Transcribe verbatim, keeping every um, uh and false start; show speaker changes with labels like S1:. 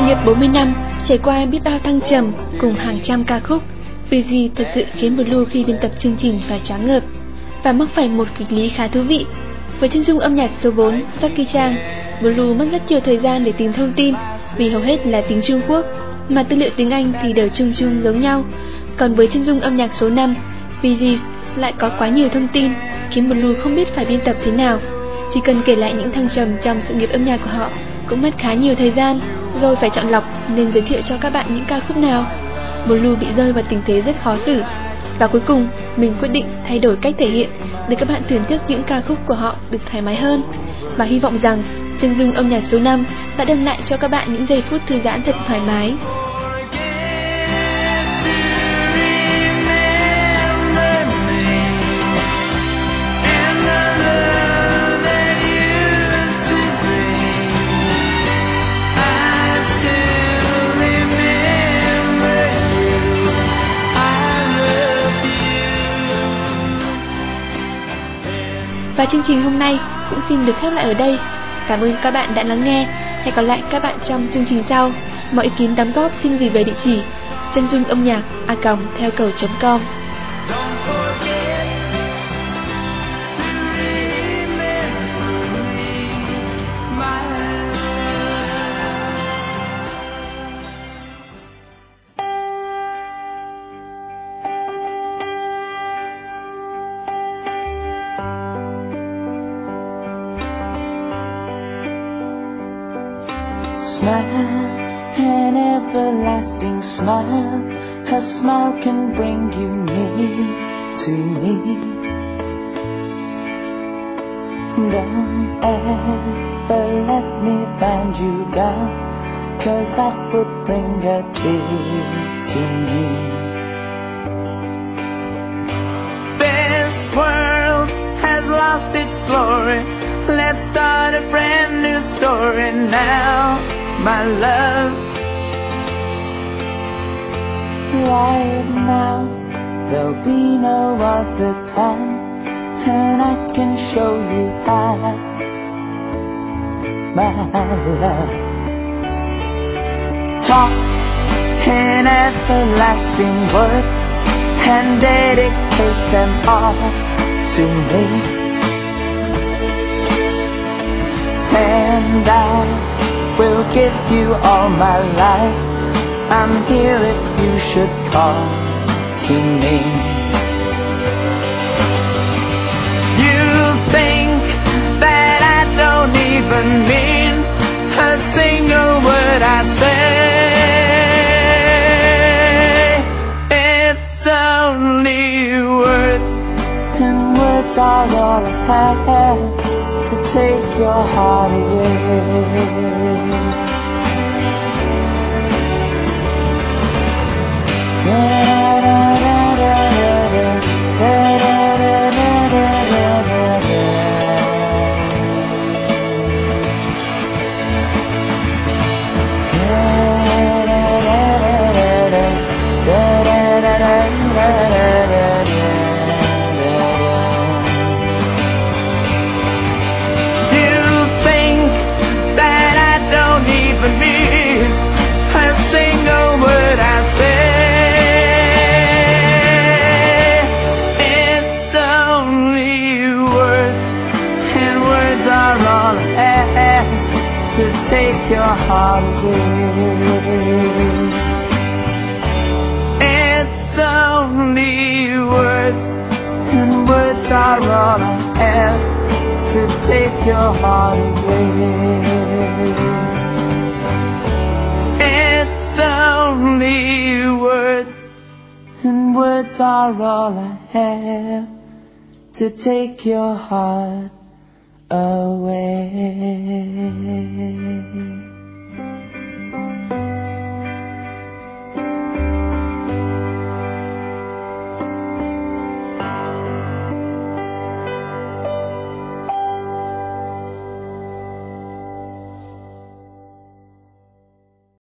S1: nghiệp bốn mươi năm, trải qua biết bao thăng trầm cùng hàng trăm ca khúc, bê giê thật sự khiến Blue khi biên tập chương trình phải choáng ngợp và mắc phải một kịch lý khá thú vị. Với chân dung âm nhạc số bốn, Jackie Chan, Blue mất rất nhiều thời gian để tìm thông tin vì hầu hết là tiếng Trung Quốc, mà tư liệu tiếng Anh thì đều chung chung giống nhau. Còn với chân dung âm nhạc số năm, bê giê lại có quá nhiều thông tin, khiến Blue không biết phải biên tập thế nào. Chỉ cần kể lại những thăng trầm trong sự nghiệp âm nhạc của họ cũng mất khá nhiều thời gian, rồi phải chọn lọc nên giới thiệu cho các bạn những ca khúc nào. Blue bị rơi vào tình thế rất khó xử, và cuối cùng mình quyết định thay đổi cách thể hiện để các bạn thưởng thức những ca khúc của họ được thoải mái hơn. Và hy vọng rằng chân dung âm nhạc số năm đã đem lại cho các bạn những giây phút thư giãn thật thoải mái. Và chương trình hôm nay cũng xin được khép lại ở đây. Cảm ơn các bạn đã lắng nghe. Hẹn gặp lại các bạn trong chương trình sau. Mọi ý kiến đóng góp xin gửi về địa chỉ chân dung âm nhạc a còng theo cầu chấm com.
S2: Smile, an everlasting smile. Her smile can bring you near to me. Don't ever let me find you down, 'cause that would bring a tear to me. This world has lost its glory. Let's start a brand new story now, my love. Right now, there'll be no other time, and I can show you how, my love. Talk in everlasting words and dedicate them all to me. And I will give you all my life. I'm here if you should call to me. You think that I don't even mean a single word I say. It's only words, and words are all I have to take your heart away. Take your heart away. It's only words, and words are all I have to take your heart away. It's only words, and words are all I have to take your heart away.